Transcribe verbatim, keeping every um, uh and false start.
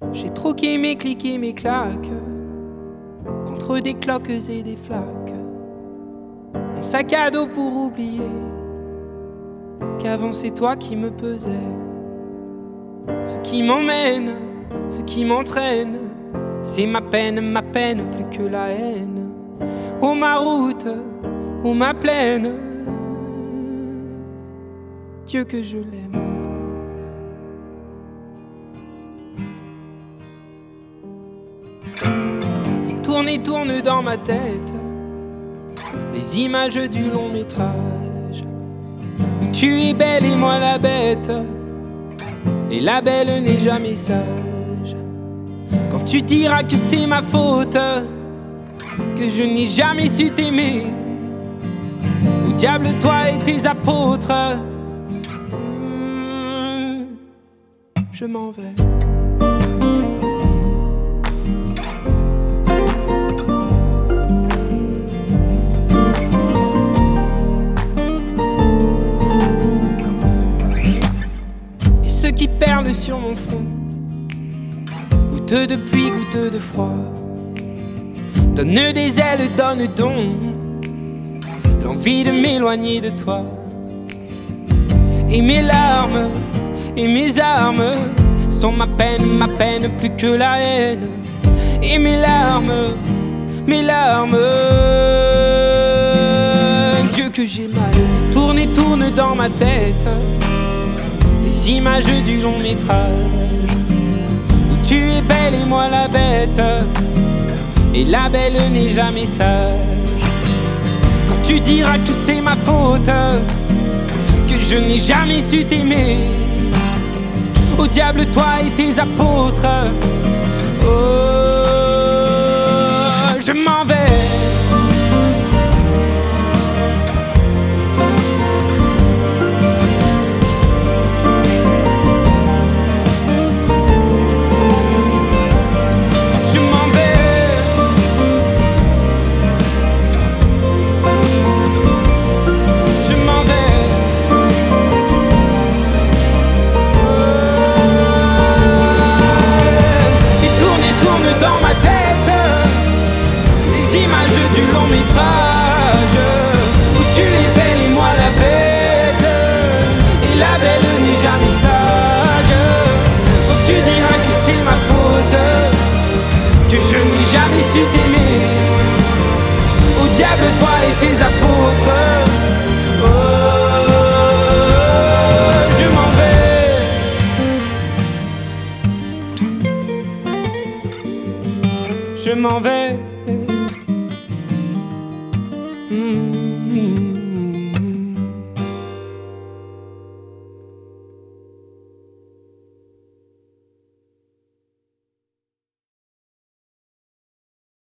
J'ai troqué mes clics et mes claques contre des cloques et des flaques. Mon sac à dos pour oublier qu'avant c'est toi qui me pesais. Ce qui m'emmène, ce qui m'entraîne, c'est ma peine, ma peine plus que la haine. Oh ma route, oh ma plaine, Dieu que je l'aime. Et tourne et tourne dans ma tête les images du long métrage où tu es belle et moi la bête. Et la belle n'est jamais sage. Quand tu diras que c'est ma faute, que je n'ai jamais su t'aimer, au diable toi et tes apôtres, mmh, je m'en vais. Et ceux qui perlent sur mon front, goutte de pluie, goutte de froid, donne des ailes, donne donc l'envie de m'éloigner de toi. Et mes larmes et mes armes sont ma peine, ma peine plus que la haine. Et mes larmes, mes larmes, Dieu que j'ai mal. Et tourne et tourne dans ma tête les images du long métrage où tu es belle et moi la bête. Et la belle n'est jamais sage. Quand tu diras que c'est ma faute, que je n'ai jamais su t'aimer, au diable toi et tes apôtres, oh, je m'en vais. Du long métrage où tu es belle et moi la bête. Et la belle n'est jamais sage. Quand tu diras que c'est ma faute, que je n'ai jamais su t'aimer, au diable toi et tes apôtres, oh, je m'en vais. Je m'en vais. Mm-hmm.